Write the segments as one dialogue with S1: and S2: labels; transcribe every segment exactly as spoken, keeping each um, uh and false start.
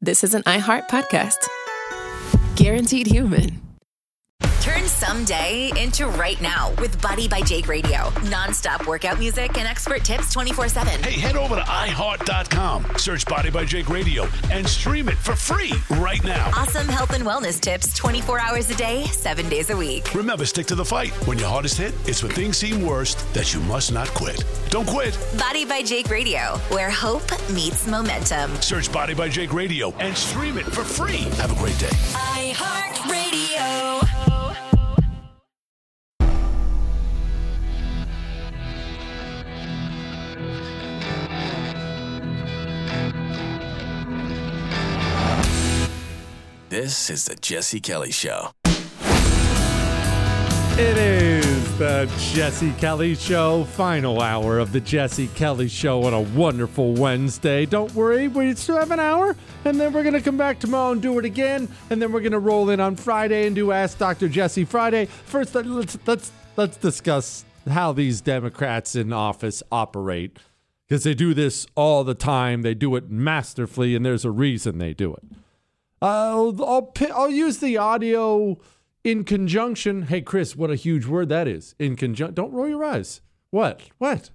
S1: this is an iHeart podcast. Guaranteed human.
S2: Turn someday into right now with Body by Jake Radio. Non-stop workout music and expert tips twenty-four seven.
S3: Hey, head over to i heart dot com, search Body by Jake Radio, and stream it for free right now.
S2: Awesome health and wellness tips twenty-four hours a day, seven days a week.
S3: Remember, stick to the fight. When your hardest hit, it's when things seem worst that you must not quit. Don't quit.
S2: Body by Jake Radio, where hope meets momentum.
S3: Search Body by Jake Radio and stream it for free. Have a great day.
S2: iHeart Radio.
S4: This is the Jesse Kelly Show.
S5: It is the Jesse Kelly Show, final hour of the Jesse Kelly Show on a wonderful Wednesday. Don't worry, we still have an hour, and then we're going to come back tomorrow and do it again, and then we're going to roll in on Friday and do Ask Doctor Jesse Friday. First, let's let's let's discuss how these Democrats in office operate, because they do this all the time. They do it masterfully, and there's a reason they do it. Uh, I'll, I'll I'll use the audio in conjunction. Hey, Chris, what a huge word that is. In conjunction. Don't roll your eyes. What? What?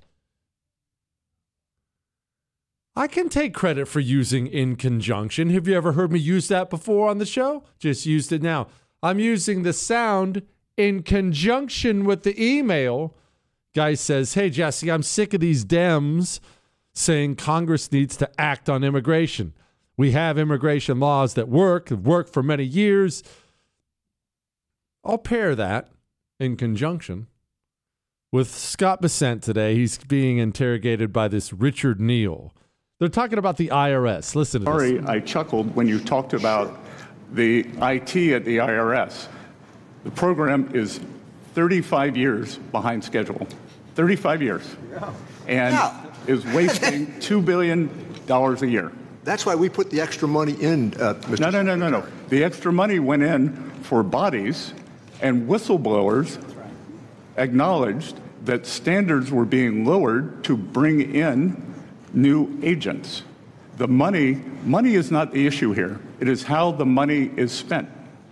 S5: I can take credit for using in conjunction. Have you ever heard me use that before on the show? Just used it now. I'm using the sound in conjunction with the email. Guy says, hey, Jesse, I'm sick of these Dems saying Congress needs to act on immigration. We have immigration laws that work, have worked for many years. I'll pair that in conjunction with Scott Bessent today. He's being interrogated by this Richard Neal. They're talking about the I R S. Listen to
S6: Sorry,
S5: this.
S6: I chuckled when you talked about the I T at the I R S. The program is thirty-five years behind schedule. thirty-five years. Yeah. And yeah. is wasting two billion dollars a year.
S7: That's why we put the extra money in, uh, Mister
S6: No, no, no, no, no. The extra money went in for bodies, and whistleblowers acknowledged that standards were being lowered to bring in new agents. The money, money is not the issue here. It is how the money is spent.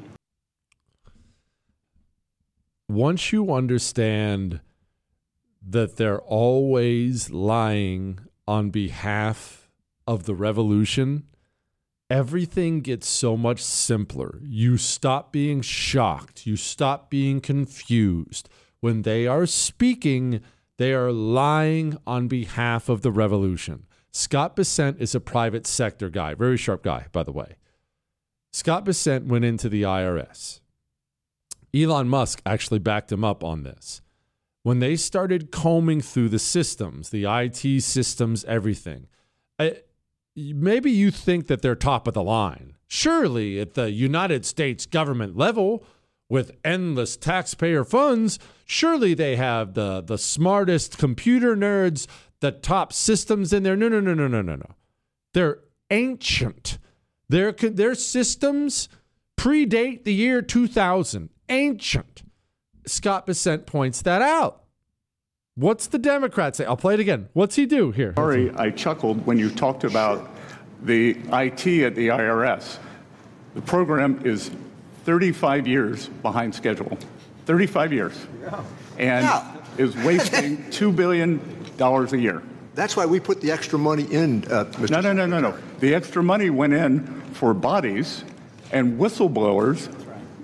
S5: Once you understand that they're always lying on behalf of the revolution, everything gets so much simpler. You stop being shocked. You stop being confused. When they are speaking, they are lying on behalf of the revolution. Scott Bessent is a private sector guy, very sharp guy, by the way. Scott Bessent went into the I R S. Elon Musk actually backed him up on this. When they started combing through the systems, the I T systems, everything, I, maybe you think that they're top of the line. Surely at the United States government level, with endless taxpayer funds, surely they have the, the smartest computer nerds, the top systems in there. No, no, no, no, no, no, no. They're ancient. Their, their systems predate the year two thousand. Ancient. Scott Bessent points that out. What's the Democrat say? I'll play it again. What's he do here?
S6: Sorry, I chuckled when you talked about the I T at the I R S. The program is thirty-five years behind schedule. thirty-five years. Yeah. And yeah. is wasting two billion dollars a year.
S7: That's why we put the extra money in, uh, Mister
S6: No, no, no, no, no. The extra money went in for bodies and whistleblowers.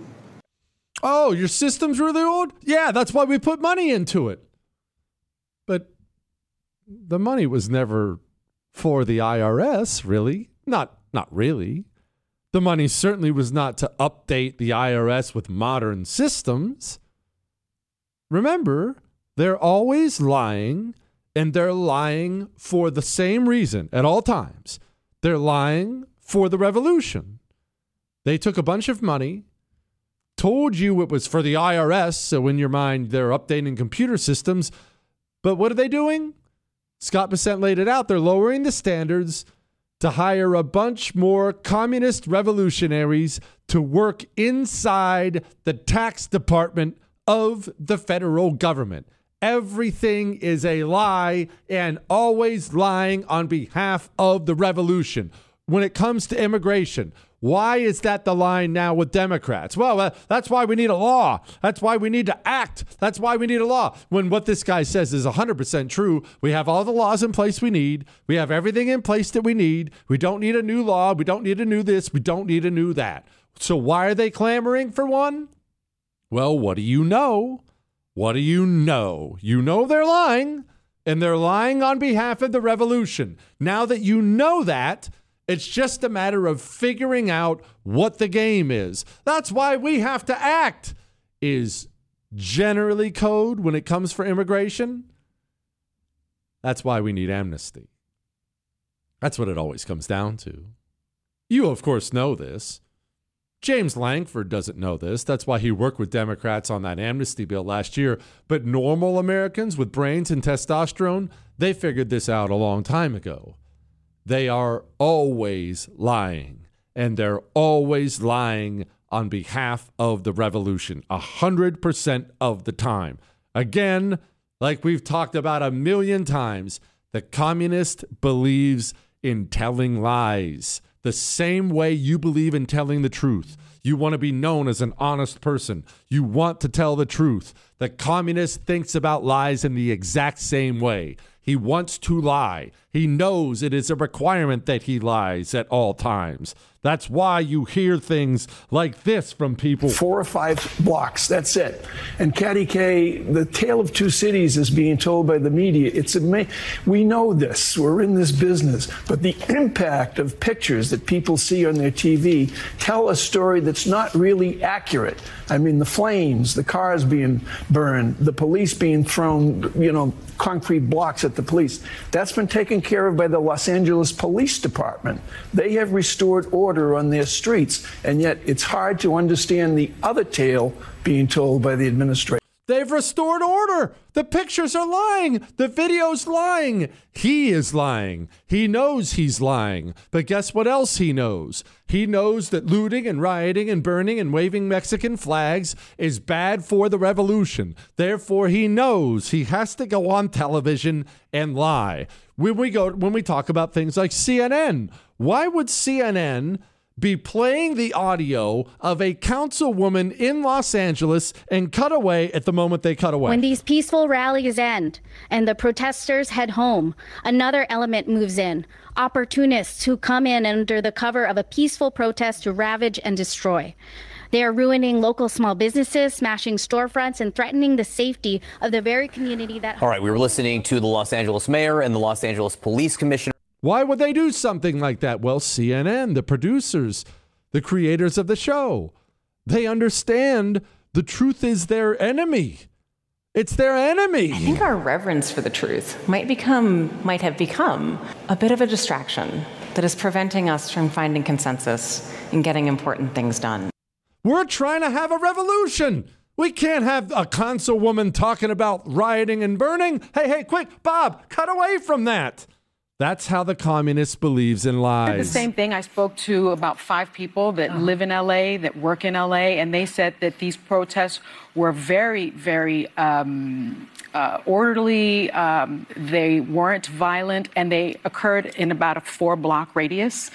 S5: Oh, your system's really old? Yeah, that's why we put money into it. But the money was never for the I R S, really. Not, not really. The money certainly was not to update the I R S with modern systems. Remember, they're always lying, and they're lying for the same reason at all times. They're lying for the revolution. They took a bunch of money, told you it was for the I R S, so in your mind, they're updating computer systems. But what are they doing? Scott Bessent laid it out. They're lowering the standards to hire a bunch more communist revolutionaries to work inside the tax department of the federal government. Everything is a lie and always lying on behalf of the revolution. when it comes to immigration. Why is that the line now with Democrats? Well, uh, that's why we need a law. That's why we need to act. That's why we need a law. When what this guy says is one hundred percent true, we have all the laws in place we need. We have everything in place that we need. We don't need a new law. We don't need a new this. We don't need a new that. So why are they clamoring for one? Well, what do you know? What do you know? You know they're lying, and they're lying on behalf of the revolution. Now that you know that, it's just a matter of figuring out what the game is. That's why we have to act, is generally code when it comes for immigration. That's why we need amnesty. That's what it always comes down to. You, of course, know this. James Langford doesn't know this. That's why he worked with Democrats on that amnesty bill last year. But normal Americans with brains and testosterone, they figured this out a long time ago. They are always lying, and they're always lying on behalf of the revolution, a hundred percent of the time. Again, like we've talked about a million times, the communist believes in telling lies, the same way you believe in telling the truth. You want to be known as an honest person. You want to tell the truth. The communist thinks about lies in the exact same way. He wants to lie. He knows it is a requirement that he lies at all times. That's why you hear things like this from people.
S8: Four or five blocks, that's it. And Caddy K, the tale of two cities is being told by the media. It's amazing. We know this. We're in this business. But the impact of pictures that people see on their T V tell a story that's not really accurate. I mean, the flames, the cars being burned, the police being thrown, you know, concrete blocks at the police. That's been taken care of by the Los Angeles Police Department. They have restored order on their streets, and yet it's hard to understand the other tale being told by the administration.
S5: They've restored order. The pictures are lying. The video's lying. He is lying. He knows he's lying. But guess what else he knows? He knows that looting and rioting and burning and waving Mexican flags is bad for the revolution. Therefore, he knows he has to go on television and lie. When we go, when we talk about things like C N N, why would C N N be playing the audio of a councilwoman in Los Angeles and cut away at the moment they cut away?
S9: When these peaceful rallies end and the protesters head home, another element moves in. Opportunists who come in under the cover of a peaceful protest to ravage and destroy. They are ruining local small businesses, smashing storefronts, and threatening the safety of the very community that...
S10: All right, we were listening to the Los Angeles mayor and the Los Angeles police commissioner.
S5: Why would they do something like that? Well, C N N, the producers, the creators of the show, they understand the truth is their enemy. It's their enemy.
S11: I think our reverence for the truth might become, might have become a bit of a distraction that is preventing us from finding consensus and getting important things done.
S5: We're trying to have a revolution. We can't have a councilwoman talking about rioting and burning. Hey, hey, quick, Bob, cut away from that. That's how the communist believes in lies.
S12: The same thing. I spoke to about five people that live in L A, that work in L A, and they said that these protests were very, very um, uh, orderly. Um, they weren't violent, and they occurred in about a four-block radius.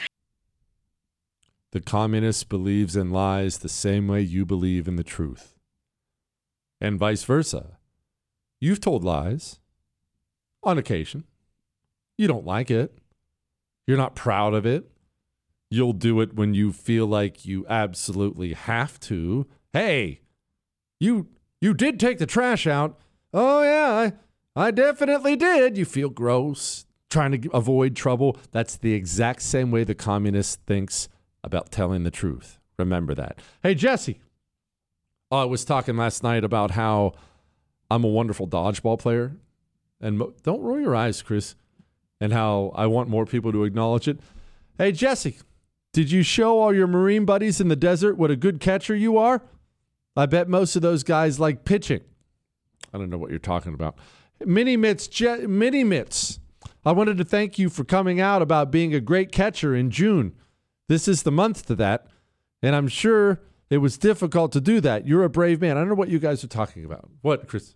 S5: The communist believes in lies the same way you believe in the truth, and vice versa. You've told lies on occasion. You don't like it. You're not proud of it. You'll do it when you feel like you absolutely have to. Hey, you you did take the trash out. Oh, yeah, I, I definitely did. You feel gross, trying to avoid trouble. That's the exact same way the communist thinks about telling the truth. Remember that. Hey, Jesse. Oh, I was talking last night about how I'm a wonderful dodgeball player. And mo- don't roll your eyes, Chris. And how I want more people to acknowledge it. Hey, Jesse, did you show all your Marine buddies in the desert what a good catcher you are? I bet most of those guys like pitching. I don't know what you're talking about. Mini Mitts, Je- Mini Mitts, I wanted to thank you for coming out about being a great catcher in June. This is the month to that, and I'm sure it was difficult to do that. You're a brave man. I don't know what you guys are talking about. What, Chris?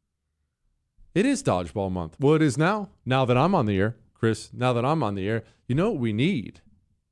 S5: It is dodgeball month. Well, it is now. Now that I'm on the air, Chris, now that I'm on the air, you know what we need?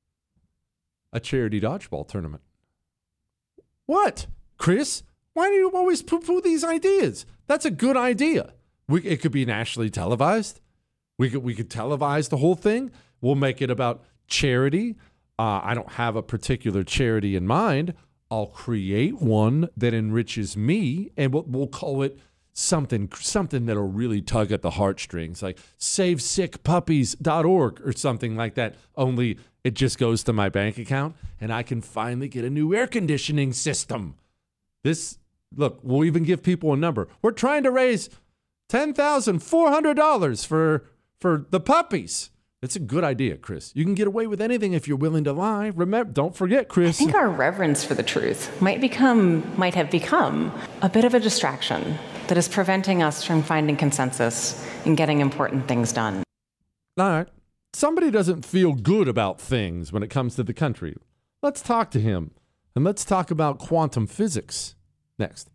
S5: a charity dodgeball tournament. What? Chris? Why do you always poo-poo these ideas? That's a good idea. We, it could be nationally televised. We could we could televise the whole thing. We'll make it about charity. Uh, I don't have a particular charity in mind. I'll create one that enriches me, and we'll, we'll call it something something that'll really tug at the heartstrings, like save sick puppies dot org or something like that. Only it just goes to my bank account, and I can finally get a new air conditioning system. This, look, we'll even give people a number. We're trying to raise ten thousand four hundred dollars for for the puppies. It's a good idea, Chris. You can get away with anything if you're willing to lie. Remember, don't forget, Chris.
S11: I think our reverence for the truth might become, might have become a bit of a distraction that is preventing us from finding consensus and getting important things done.
S5: All right. Somebody doesn't feel good about things when it comes to the country. Let's talk to him, and let's talk about quantum physics next.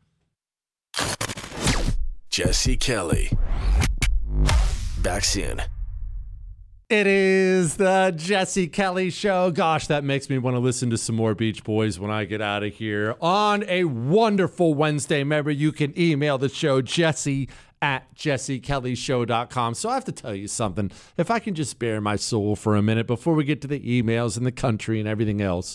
S4: Jesse Kelly. Back soon.
S5: It is the Jesse Kelly Show. Gosh, that makes me want to listen to some more Beach Boys when I get out of here on a wonderful Wednesday. Remember, you can email the show, Jesse at jesse kelly show dot com. So I have to tell you something. If I can just spare my soul for a minute before we get to the emails and the country and everything else.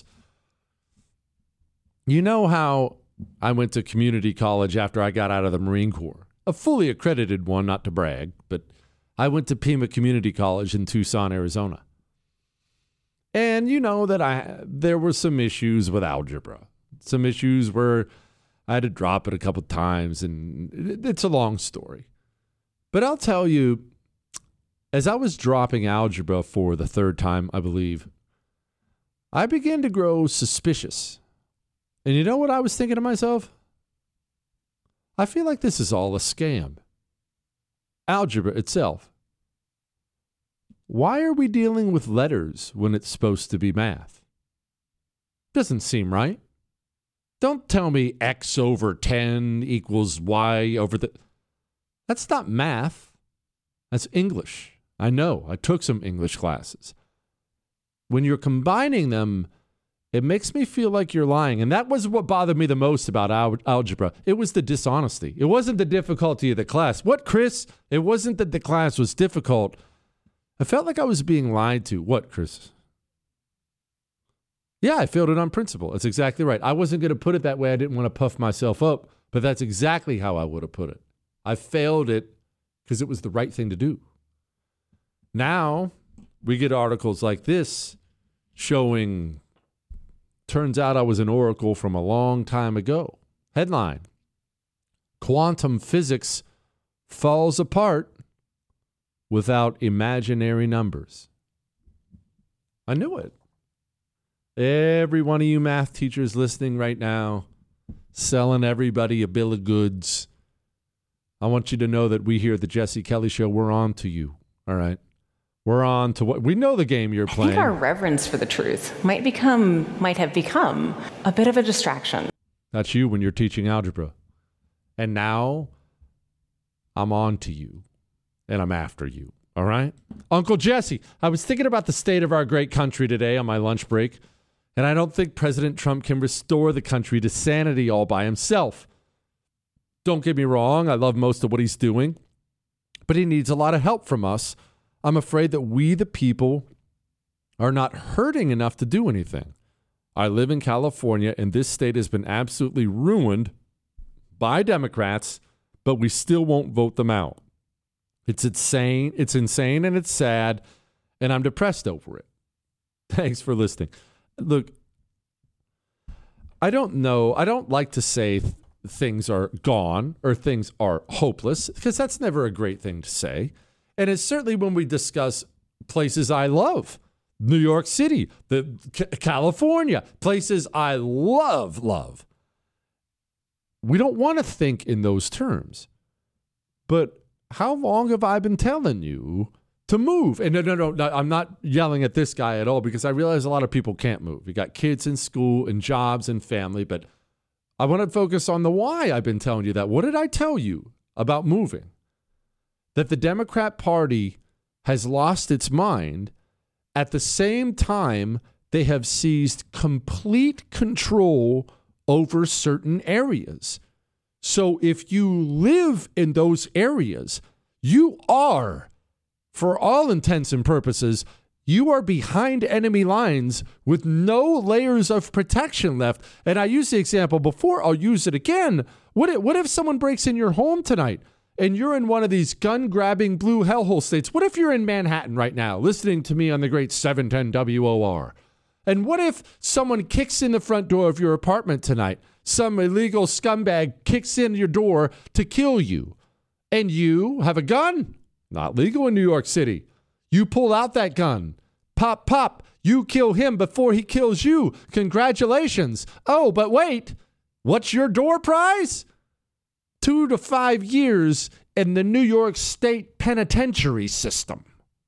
S5: You know how I went to community college after I got out of the Marine Corps? A fully accredited one, not to brag, but I went to Pima Community College in Tucson, Arizona. And you know that I there were some issues with algebra. Some issues where I had to drop it a couple times, and it's a long story. But I'll tell you, as I was dropping algebra for the third time, I believe, I began to grow suspicious. And you know what I was thinking to myself? I feel like this is all a scam. Algebra itself. Why are we dealing with letters when it's supposed to be math? Doesn't seem right. Don't tell me x over ten equals y over the... That's not math. That's English. I know. I took some English classes. When you're combining them, it makes me feel like you're lying. And that was what bothered me the most about al- algebra. It was the dishonesty. It wasn't the difficulty of the class. What, Chris? It wasn't that the class was difficult. I felt like I was being lied to. What, Chris? Yeah, I failed it on principle. That's exactly right. I wasn't going to put it that way. I didn't want to puff myself up, but that's exactly how I would have put it. I failed it because it was the right thing to do. Now, we get articles like this showing... Turns out I was an oracle from a long time ago. Headline: Quantum physics falls apart without imaginary numbers. I knew it. Every one of you math teachers listening right now, selling everybody a bill of goods. I want you to know that we here at the Jesse Kelly Show, we're on to you. All right. We're on to what we know the game you're playing.
S11: I think our reverence for the truth might become, might have become a bit of a distraction.
S5: That's you when you're teaching algebra. And now I'm on to you and I'm after you. All right? Uncle Jesse, I was thinking about the state of our great country today on my lunch break, and I don't think President Trump can restore the country to sanity all by himself. Don't get me wrong. I love most of what he's doing, but he needs a lot of help from us. I'm afraid that we, the people, are not hurting enough to do anything. I live in California, and this state has been absolutely ruined by Democrats, but we still won't vote them out. It's insane. It's insane, and it's sad, and I'm depressed over it. Thanks for listening. Look, I don't know. I don't like to say th- things are gone or things are hopeless, because that's never a great thing to say. And it's certainly when we discuss places I love, New York City, the C- California, places I love, love. We don't want to think in those terms. But how long have I been telling you to move? And no, no, no, no, I'm not yelling at this guy at all, because I realize a lot of people can't move. You got kids in school and jobs and family, but I want to focus on the why I've been telling you that. What did I tell you about moving? That the Democrat Party has lost its mind at the same time they have seized complete control over certain areas. So if you live in those areas, you are, for all intents and purposes, you are behind enemy lines with no layers of protection left. And I used the example before. I'll use it again. What if, what if someone breaks in your home tonight and you're in one of these gun-grabbing blue hellhole states? What if you're in Manhattan right now listening to me on the great seven ten W O R? And what if someone kicks in the front door of your apartment tonight? Some illegal scumbag kicks in your door to kill you. And you have a gun? Not legal in New York City. You pull out that gun. Pop, pop. You kill him before he kills you. Congratulations. Oh, but wait. What's your door prize? Two to five years in the New York State penitentiary system.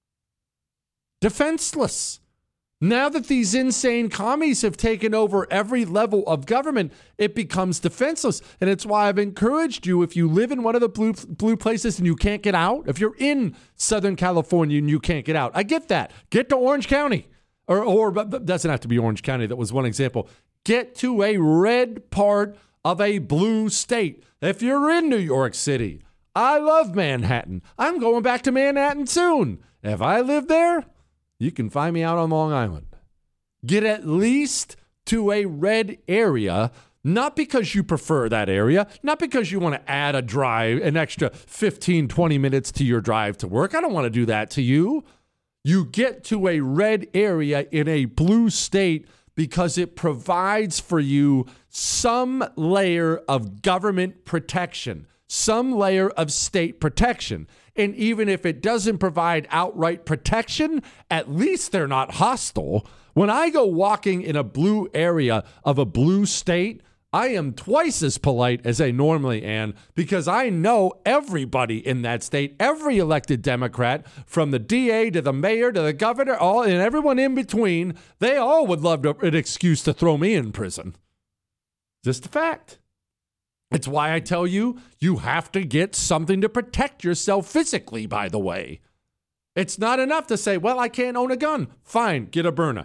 S5: Defenseless. Now that these insane commies have taken over every level of government, it becomes defenseless. And it's why I've encouraged you, if you live in one of the blue blue places and you can't get out, if you're in Southern California and you can't get out, I get that. Get to Orange County. Or, or but doesn't have to be Orange County. That was one example. Get to a red part of a blue state. If you're in New York City, I love Manhattan. I'm going back to Manhattan soon. If I live there, you can find me out on Long Island. Get at least to a red area, not because you prefer that area, not because you want to add a drive, an extra fifteen, twenty minutes to your drive to work. I don't want to do that to you. You get to a red area in a blue state because it provides for you some layer of government protection, some layer of state protection. And even if it doesn't provide outright protection, at least they're not hostile. When I go walking in a blue area of a blue state, I am twice as polite as I normally am because I know everybody in that state, every elected Democrat, from the D A to the mayor to the governor, all and everyone in between, they all would love to, an excuse to throw me in prison. Just a fact. It's why I tell you, you have to get something to protect yourself physically, by the way. It's not enough to say, well, I can't own a gun. Fine, get a Byrna.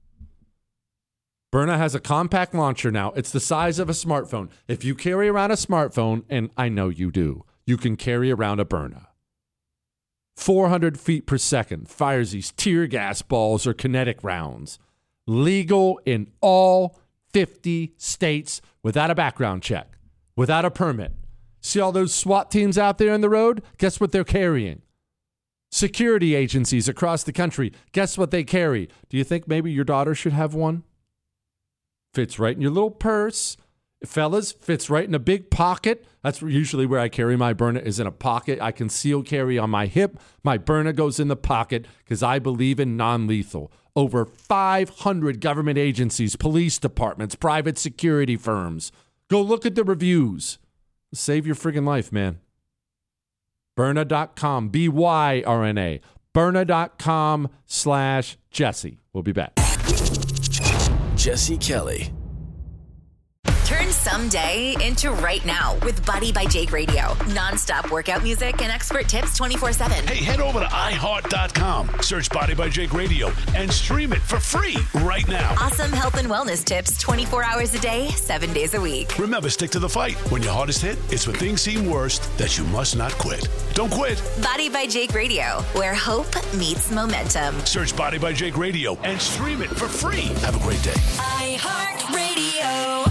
S5: Byrna has a compact launcher now. It's the size of a smartphone. If you carry around a smartphone, and I know you do, you can carry around a Byrna. four hundred feet per second, fires these tear gas balls or kinetic rounds. Legal in all fifty states without a background check. Without a permit. See all those SWAT teams out there on the road? Guess what they're carrying? Security agencies across the country. Guess what they carry? Do you think maybe your daughter should have one? Fits right in your little purse. Fellas, fits right in a big pocket. That's usually where I carry my Byrna, is in a pocket. I conceal carry on my hip. My Byrna goes in the pocket because I believe in non-lethal. Over five hundred government agencies, police departments, private security firms. Go look at the reviews. Save your friggin' life, man. Byrna dot com, B Y R N A. Byrna dot com slash Jesse. We'll be back.
S4: Jesse Kelly.
S2: Turn someday into right now with Body by Jake Radio. Non-stop workout music and expert tips twenty-four seven.
S3: Hey, head over to i heart dot com, search Body by Jake Radio, and stream it for free right now.
S2: Awesome health and wellness tips twenty-four hours a day, seven days a week.
S3: Remember, stick to the fight. When your hardest hit, it's when things seem worst that you must not quit. Don't quit.
S2: Body by Jake Radio, where hope meets momentum.
S3: Search Body by Jake Radio and stream it for free. Have a great day.
S2: iHeartRadio.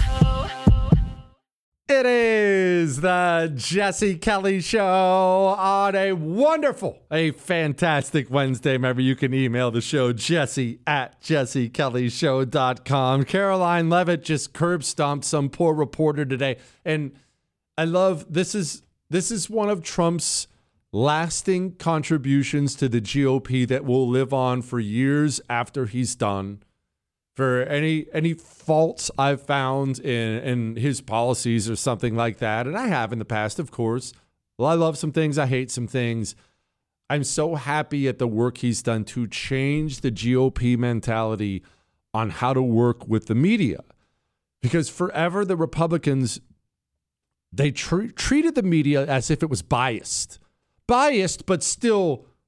S5: It is the Jesse Kelly Show on a wonderful, a fantastic Wednesday. Remember, you can email the show, Jesse at jesse kelly show dot com. Caroline Levitt just curb stomped some poor reporter today. And I love, this is, this is one of Trump's lasting contributions to the G O P that will live on for years after he's done. For any any faults I've found in, in his policies or something like that, and I have in the past, of course. Well, I love some things, I hate some things. I'm so happy at the work he's done to change the G O P mentality on how to work with the media. Because forever the Republicans, they tr- treated the media as if it was biased. Biased, but still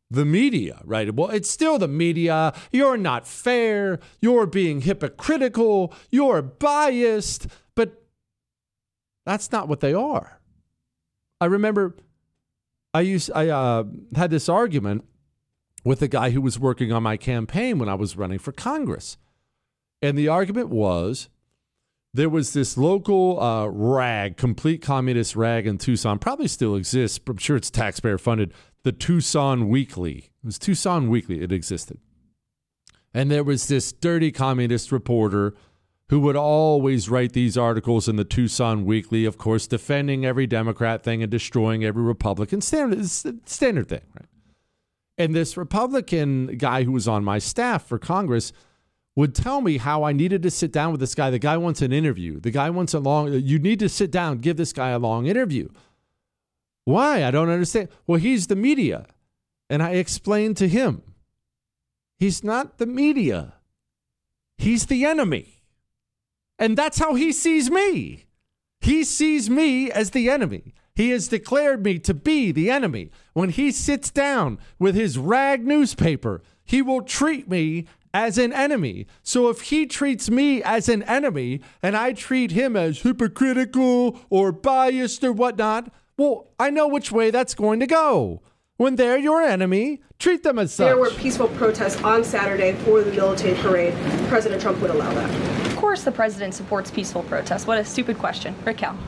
S5: the media, right? Well, it's still the media. You're not fair. You're being hypocritical. You're biased. But that's not what they are. I remember I used I uh, had this argument with a guy who was working on my campaign when I was running for Congress. And the argument was there was this local uh, rag, complete communist rag in Tucson, probably still exists, but I'm sure it's taxpayer funded, the Tucson Weekly. It was Tucson Weekly. It existed. And there was this dirty communist reporter who would always write these articles in the Tucson Weekly, of course, defending every Democrat thing and destroying every Republican. Standard, standard thing, right? And this Republican guy who was on my staff for Congress would tell me how I needed to sit down with this guy. The guy wants an interview. The guy wants a long, you need to sit down, give this guy a long interview. Why? I don't understand. Well, he's the media. And I explained to him, he's not the media. He's the enemy. And that's how he sees me. He sees me as the enemy. He has declared me to be the enemy. When he sits down with his rag newspaper, he will treat me as an enemy. So if he treats me as an enemy and I treat him as hypocritical or biased or whatnot, well, I know which way that's going to go. When they're your enemy, treat them as such.
S13: There were peaceful protests on Saturday for the militant parade. President Trump would allow that.
S14: Of course the president supports peaceful protests. What a stupid question. Raquel.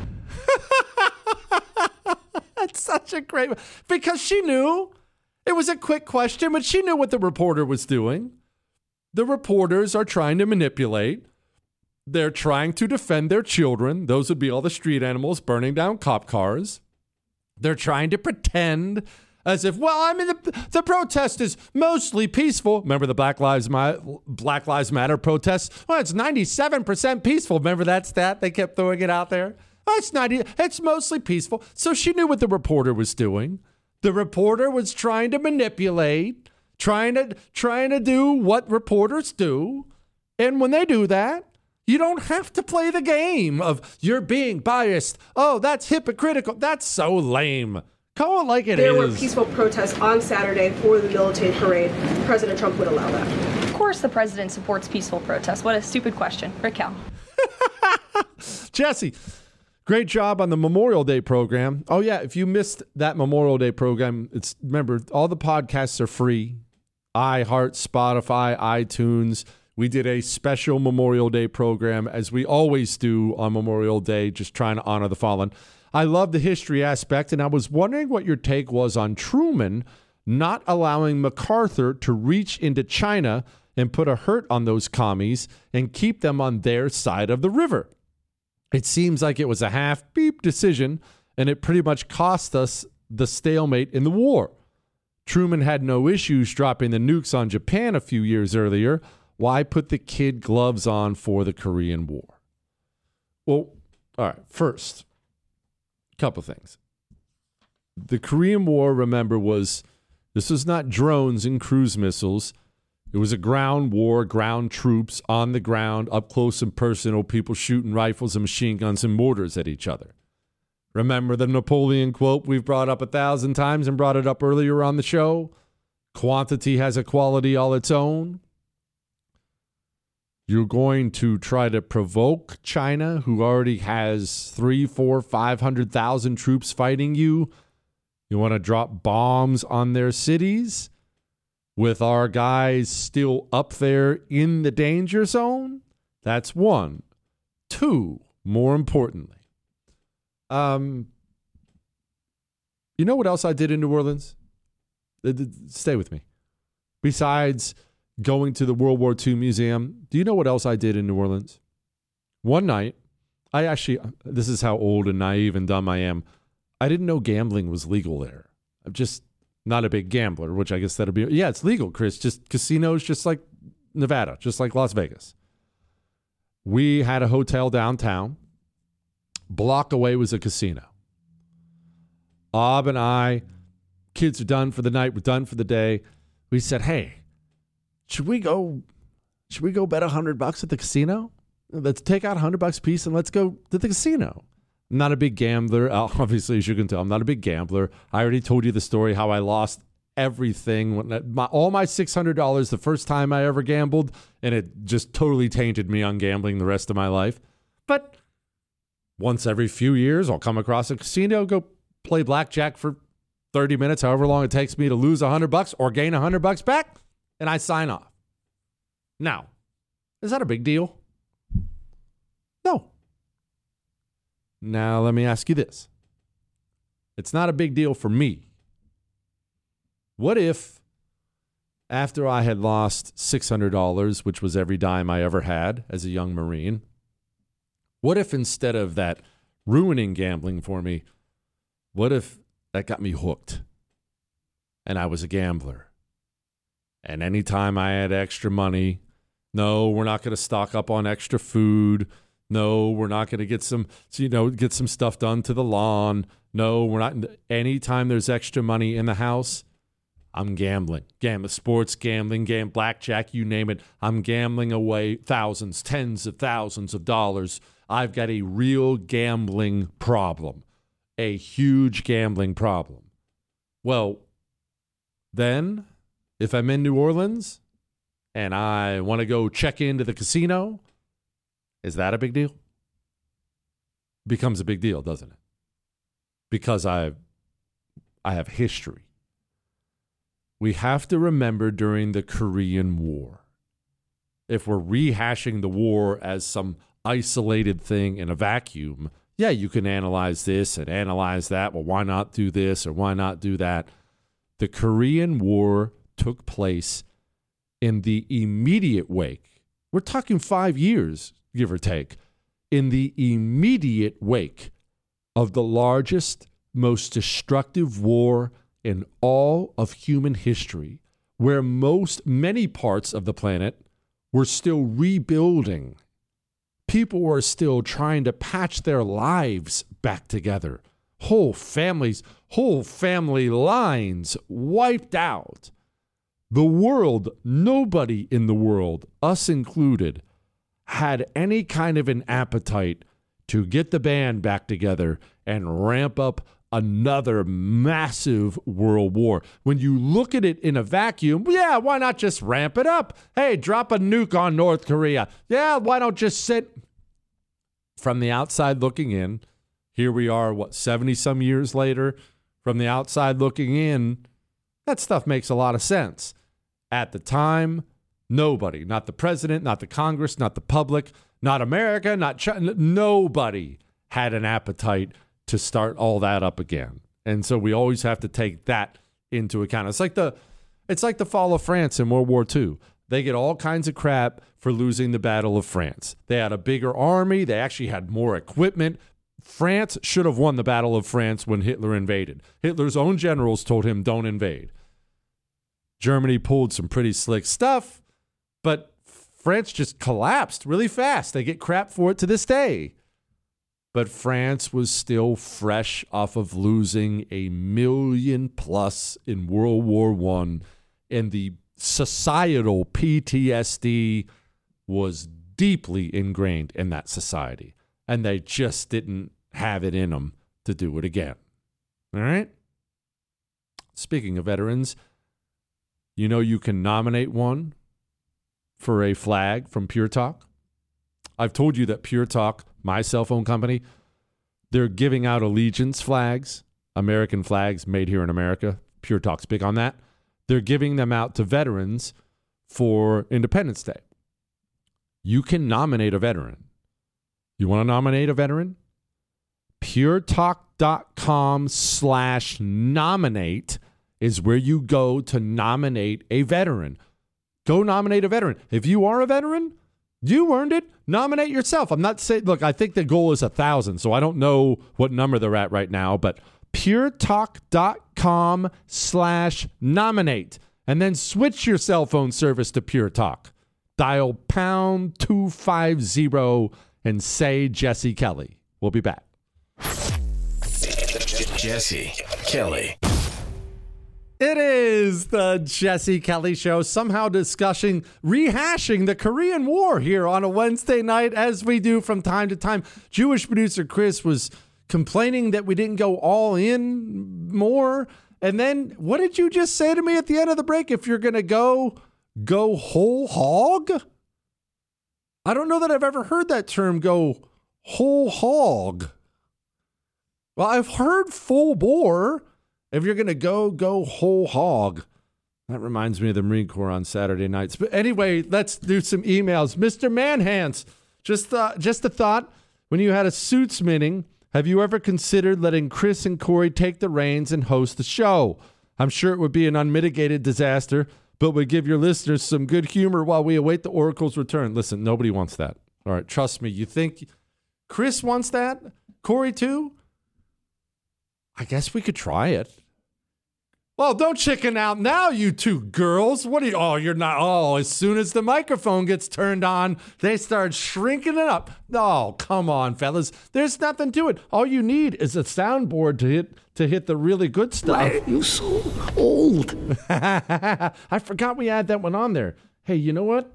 S5: That's such a great one. Because she knew. It was a quick question, but she knew what the reporter was doing. The reporters are trying to manipulate. They're trying to defend their children. Those would be all the street animals burning down cop cars. They're trying to pretend as if, well, I mean, the, the protest is mostly peaceful. Remember the Black Lives Matter, Black Lives Matter protests? Well, it's ninety-seven percent peaceful. Remember that stat? They kept throwing it out there. Oh, it's not. It's mostly peaceful. So she knew what the reporter was doing. The reporter was trying to manipulate, trying to trying to do what reporters do. And when they do that, you don't have to play the game of you're being biased. Oh, that's hypocritical. That's so lame. Call it like it
S13: there
S5: is.
S13: There were peaceful protests on Saturday for the militant parade. President Trump would allow that.
S14: Of course the president supports peaceful protests. What a stupid question. Raquel.
S5: Jesse. Great job on the Memorial Day program. Oh, yeah. If you missed that Memorial Day program, it's remember, all the podcasts are free. iHeart, Spotify, iTunes. We did a special Memorial Day program, as we always do on Memorial Day, just trying to honor the fallen. I love the history aspect, and I was wondering what your take was on Truman not allowing MacArthur to reach into China and put a hurt on those commies and keep them on their side of the river. It seems like it was a half-beep decision, and it pretty much cost us the stalemate in the war. Truman had no issues dropping the nukes on Japan a few years earlier. Why put the kid gloves on for the Korean War? Well, all right, first, a couple things. The Korean War, remember, was, this was not drones and cruise missiles. It was a ground war, ground troops on the ground, up close and personal, people shooting rifles and machine guns and mortars at each other. Remember the Napoleon quote we've brought up a thousand times and brought it up earlier on the show? Quantity has a quality all its own. You're going to try to provoke China, who already has three, four, five hundred thousand troops fighting you. You want to drop bombs on their cities? With our guys still up there in the danger zone? That's one. Two, more importantly. Um, you know what else I did in New Orleans? Stay with me. Besides going to the World War Two Museum, do you know what else I did in New Orleans? One night, I actually, this is how old and naive and dumb I am. I didn't know gambling was legal there. I'm just not a big gambler, which I guess that'll be, yeah, it's legal, Chris. Just casinos, just like Nevada, just like Las Vegas. We had a hotel downtown. Block away was a casino. Ob and I, kids are done for the night, we're done for the day. We said, hey, should we go, should we go bet a hundred bucks at the casino? Let's take out a hundred bucks a piece and let's go to the casino. I'm not a big gambler. Obviously, as you can tell, I'm not a big gambler. I already told you the story how I lost everything. When my, all my six hundred dollars the first time I ever gambled, and it just totally tainted me on gambling the rest of my life. But once every few years, I'll come across a casino, go play blackjack for thirty minutes, however long it takes me to lose one hundred bucks or gain one hundred bucks back, and I sign off. Now, is that a big deal? No. Now, let me ask you this. It's not a big deal for me. What if, after I had lost six hundred dollars, which was every dime I ever had as a young Marine, what if instead of that ruining gambling for me, what if that got me hooked and I was a gambler? And anytime I had extra money, no, we're not going to stock up on extra food. No, we're not going to get some, you know, get some stuff done to the lawn. No, we're not. Anytime there's extra money in the house, I'm gambling. Gambling, sports gambling, gambling, blackjack, you name it. I'm gambling away thousands, tens of thousands of dollars. I've got a real gambling problem, a huge gambling problem. Well, then, if I'm in New Orleans and I want to go check into the casino, is that a big deal? Becomes a big deal, doesn't it? Because I, I have history. We have to remember during the Korean War, if we're rehashing the war as some isolated thing in a vacuum, yeah, you can analyze this and analyze that. Well, why not do this or why not do that? The Korean War took place in the immediate wake. We're talking five years, give or take, in the immediate wake of the largest, most destructive war in all of human history, where most, many parts of the planet were still rebuilding. People were still trying to patch their lives back together. Whole families, whole family lines wiped out. The world, nobody in the world, us included, had any kind of an appetite to get the band back together and ramp up another massive world war. When you look at it in a vacuum, yeah, why not just ramp it up? Hey, drop a nuke on North Korea. Yeah, why don't just sit? From the outside looking in, here we are, what, seventy some years later? From the outside looking in, that stuff makes a lot of sense. At the time, nobody, not the president, not the Congress, not the public, not America, not China, nobody had an appetite to start all that up again. And so we always have to take that into account. It's like the it's like the fall of France in World War Two. They get all kinds of crap for losing the Battle of France. They had a bigger army. They actually had more equipment. France should have won the Battle of France when Hitler invaded. Hitler's own generals told him, don't invade. Germany pulled some pretty slick stuff, but France just collapsed really fast. They get crap for it to this day. But France was still fresh off of losing a million plus in World War One, and the societal P T S D was deeply ingrained in that society, and they just didn't have it in them to do it again. All right? Speaking of veterans, you know you can nominate one for a flag from Pure Talk. I've told you that Pure Talk, my cell phone company, they're giving out allegiance flags, American flags made here in America. Pure Talk's big on that. They're giving them out to veterans for Independence Day. You can nominate a veteran. You want to nominate a veteran? puretalk.com slash nominate is where you go to nominate a veteran. Go nominate a veteran. If you are a veteran, you earned it. Nominate yourself. I'm not saying, look, I think the goal is a thousand, so I don't know what number they're at right now, but puretalk.com slash nominate, and then switch your cell phone service to Pure Talk. Dial pound two five zero and say Jesse Kelly. We'll be back.
S4: Jesse Kelly.
S5: It is the Jesse Kelly Show, somehow discussing, rehashing the Korean War here on a Wednesday night, as we do from time to time. Jewish producer Chris was complaining that we didn't go all in more, And then what did you just say to me at the end of the break? If you're going to go, go whole hog? I don't know that I've ever heard that term, go whole hog. Well, I've heard full bore. If you're going to go, go whole hog. That reminds me of the Marine Corps on Saturday nights. But anyway, let's do some emails. Mister Manhans, just, uh, just a thought. When you had a Suits meeting, have you ever considered letting Chris and Corey take the reins and host the show? I'm sure it would be an unmitigated disaster, but would give your listeners some good humor while we await the Oracle's return. Listen, nobody wants that. All right, trust me. You think Chris wants that? Corey too? I guess we could try it. Well, don't chicken out now, you two girls. What are you? Oh, you're not. Oh, as soon as the microphone gets turned on, they start shrinking it up. Oh, come on, fellas. There's nothing to it. All you need is a soundboard to hit to hit the really good stuff.
S15: Why are you so old?
S5: I forgot we had that one on there. Hey, you know what?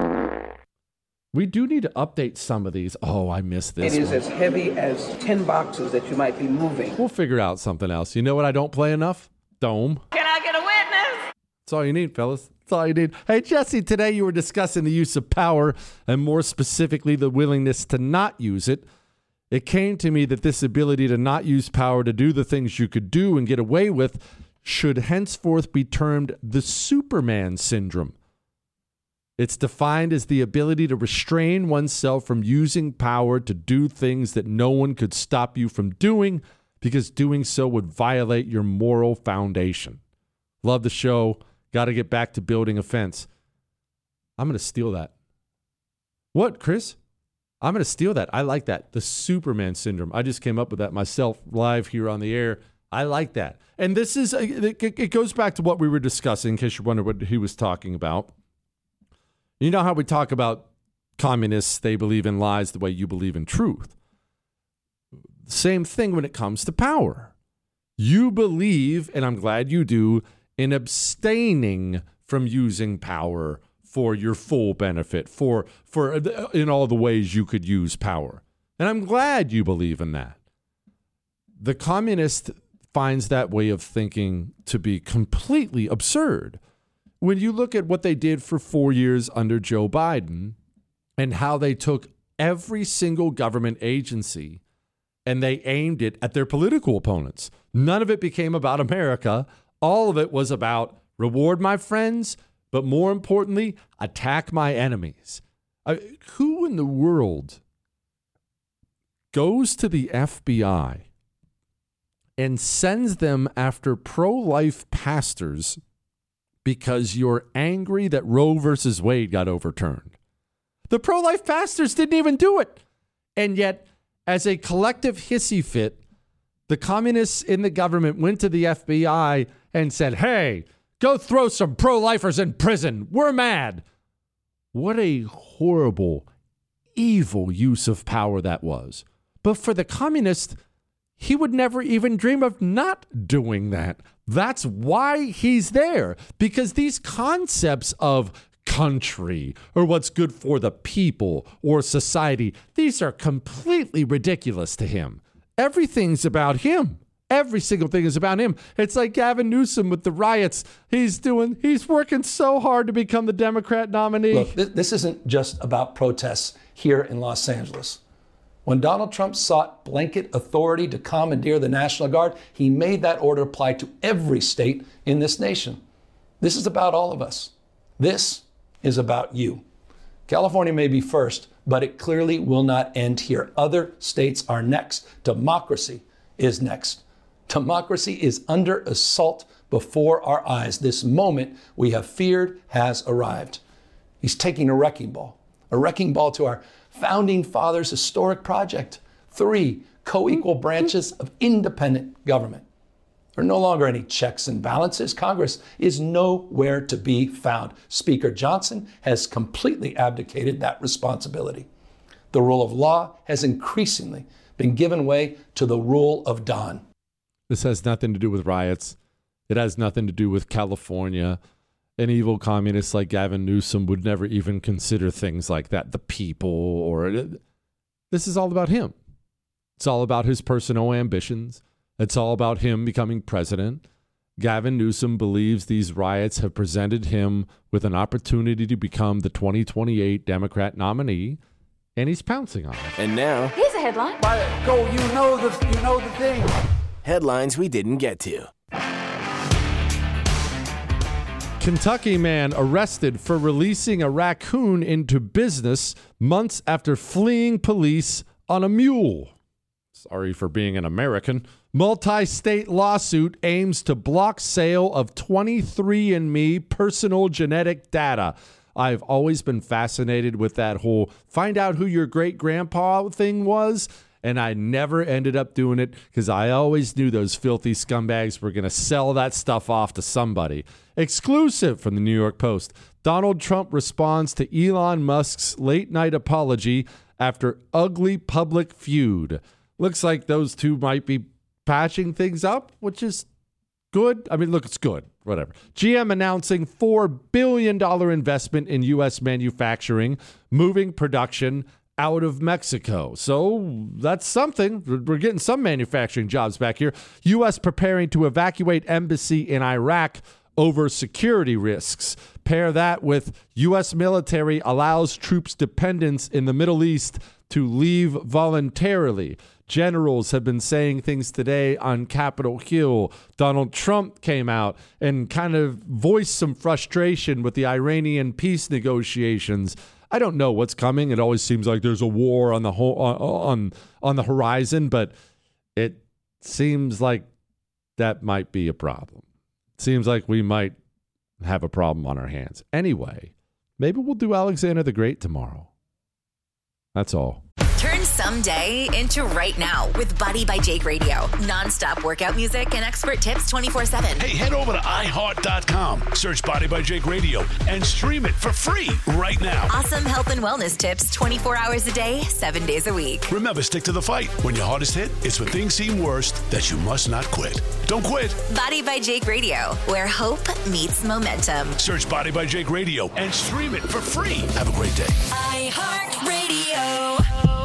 S5: We do need to update some of these. Oh, I missed this
S15: It is
S5: one.
S15: as heavy as ten boxes that you might be moving.
S5: We'll figure out something else. You know what I don't play enough? Dome.
S14: Can I get a witness?
S5: That's all you need, fellas. That's all you need. Hey, Jesse, today you were discussing the use of power and more specifically the willingness to not use it. It came to me that this ability to not use power to do the things you could do and get away with should henceforth be termed the Superman syndrome. It's defined as the ability to restrain oneself from using power to do things that no one could stop you from doing because doing so would violate your moral foundation. Love the show. Got to get back to building a fence. I'm going to steal that. What, Chris? I'm going to steal that. I like that. The Superman syndrome. I just came up with that myself live here on the air. I like that. And this is, it goes back to what we were discussing, in case you wonder what he was talking about. You know how we talk about communists, they believe in lies the way you believe in truth. Same thing when it comes to power. You believe, and I'm glad you do, in abstaining from using power for your full benefit, for for in all the ways you could use power. And I'm glad you believe in that. The communist finds that way of thinking to be completely absurd. When you look at what they did for four years under Joe Biden and how they took every single government agency and they aimed it at their political opponents. None of it became about America. All of it was about reward my friends, but more importantly, attack my enemies. I, who in the world goes to the F B I and sends them after pro-life pastors because you're angry that Roe versus Wade got overturned? The pro-life pastors didn't even do it. And yet, as a collective hissy fit, the communists in the government went to the F B I and said, hey, go throw some pro-lifers in prison. We're mad. What a horrible, evil use of power that was. But for the communist, he would never even dream of not doing that. That's why he's there. Because these concepts of country or what's good for the people or society, these are completely ridiculous to him. Everything's about him. Every single thing is about him. It's like Gavin Newsom with the riots. He's doing, he's working so hard to become the Democrat nominee.
S16: Look, th- this isn't just about protests here in Los Angeles. When Donald Trump sought blanket authority to commandeer the National Guard, he made that order apply to every state in this nation. This is about all of us. This is about you. California may be first, but it clearly will not end here. Other states are next. Democracy is next. Democracy is under assault before our eyes. This moment we have feared has arrived. He's taking a wrecking ball, a wrecking ball to our founding fathers' historic project. Three co-equal branches of independent government. There are no longer any checks and balances. Congress is nowhere to be found. Speaker Johnson has completely abdicated that responsibility. The rule of law has increasingly been given way to the rule of Don.
S5: This has nothing to do with riots. It has nothing to do with California. An evil communist like Gavin Newsom would never even consider things like that. The people or... This is all about him. It's all about his personal ambitions. It's all about him becoming president. Gavin Newsom believes these riots have presented him with an opportunity to become the twenty twenty-eight Democrat nominee, and he's pouncing on it.
S4: And now,
S14: Here's a headline.
S15: Go, you know the, you know the thing.
S4: headlines we didn't get to.
S5: Kentucky man arrested for releasing a raccoon into business months after fleeing police on a mule. Sorry for being an American. Multi-state lawsuit aims to block sale of twenty-three and me personal genetic data. I've always been fascinated with that whole find out who your great-grandpa thing was, and I never ended up doing it because I always knew those filthy scumbags were going to sell that stuff off to somebody. Exclusive from the New York Post. Donald Trump responds to Elon Musk's late-night apology after ugly public feud. Looks like those two might be patching things up, which is good. I mean, look, it's good. Whatever. G M announcing four billion dollars investment in U S manufacturing, moving production out of Mexico. So that's something. We're getting some manufacturing jobs back here. U S preparing to evacuate embassy in Iraq over security risks. Pair that with U S military allows troops dependents in the Middle East to leave voluntarily. Generals have been saying things today on Capitol Hill. Donald Trump came out and kind of voiced some frustration with the Iranian peace negotiations. I don't know what's coming. It always seems like there's a war on the whole, on, on on the horizon, but it seems like that might be a problem. It seems like we might have a problem on our hands. Anyway, maybe we'll do Alexander the Great tomorrow. That's all.
S2: Turn someday into right now with Body by Jake Radio. Non-stop workout music and expert tips twenty-four seven.
S3: Hey, head over to i heart dot com, search Body by Jake Radio, and stream it for free right now.
S2: Awesome health and wellness tips twenty-four hours a day, seven days a week.
S3: Remember, stick to the fight. When your hardest hit, it's when things seem worst that you must not quit. Don't quit.
S2: Body by Jake Radio, where hope meets momentum.
S3: Search Body by Jake Radio and stream it for free. Have a great day.
S2: iHeartRadio.